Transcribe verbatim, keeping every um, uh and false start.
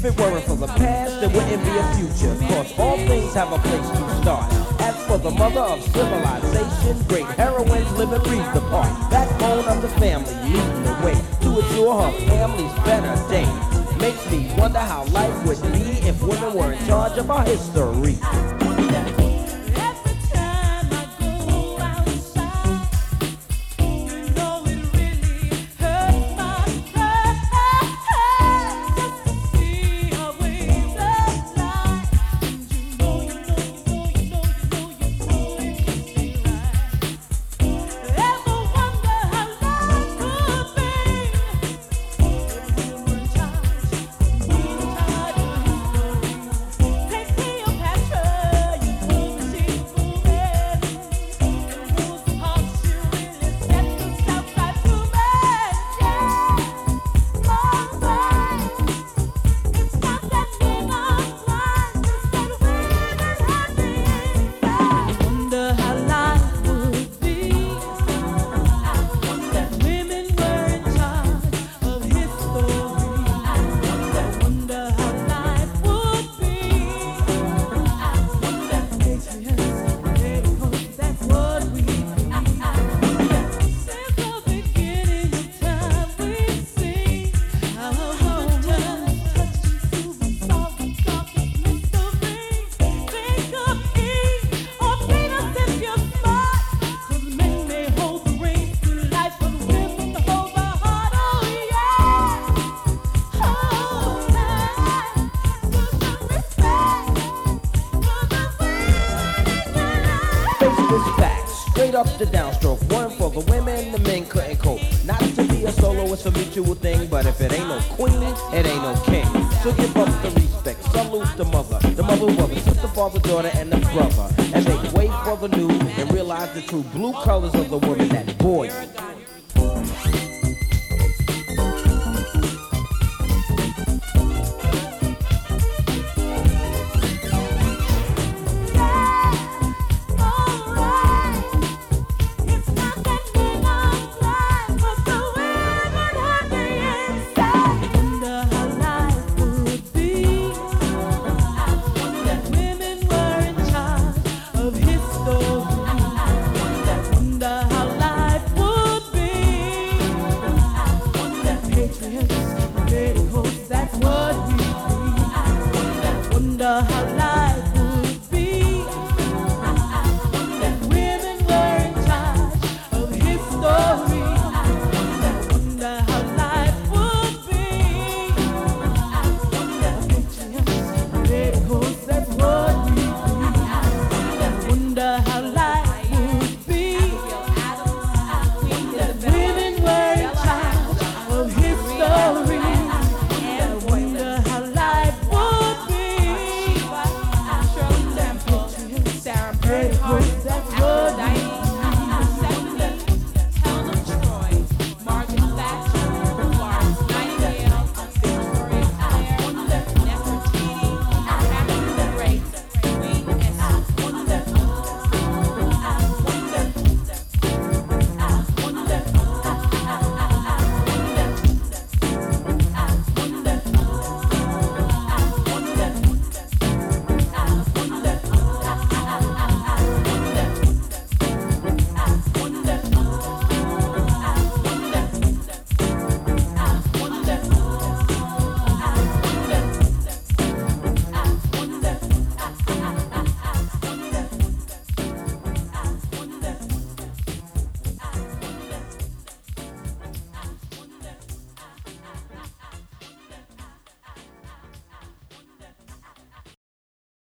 it weren't for the past, there wouldn't be a future. Cause all things have a place to start. As for the mother of civilization, great heroines live and breathe the part. Backbone of the family, leading the way to ensure her family's better day. Makes me wonder how life would be if women were in charge of our history. Up the downstroke, one for the women, the men couldn't cope. Not to be a soloist, a mutual thing, but if it ain't no queen, it ain't no king. So give up the respect, salute the mother, the mother, brother, sister, father, daughter, and the brother, and make way for the new and realize the true blue colors of the woman that bore you. How life